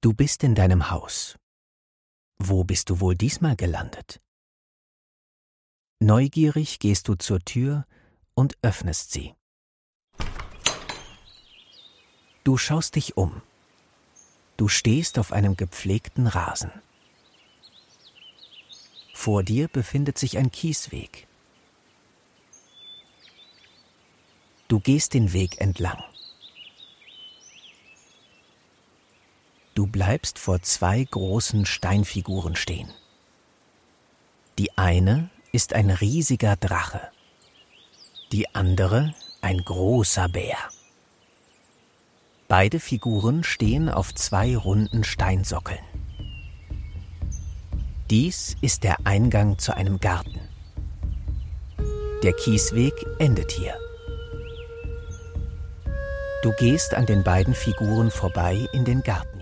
Du bist in deinem Haus. Wo bist du wohl diesmal gelandet? Neugierig gehst du zur Tür und öffnest sie. Du schaust dich um. Du stehst auf einem gepflegten Rasen. Vor dir befindet sich ein Kiesweg. Du gehst den Weg entlang. Du bleibst vor zwei großen Steinfiguren stehen. Die eine ist ein riesiger Drache, die andere ein großer Bär. Beide Figuren stehen auf zwei runden Steinsockeln. Dies ist der Eingang zu einem Garten. Der Kiesweg endet hier. Du gehst an den beiden Figuren vorbei in den Garten.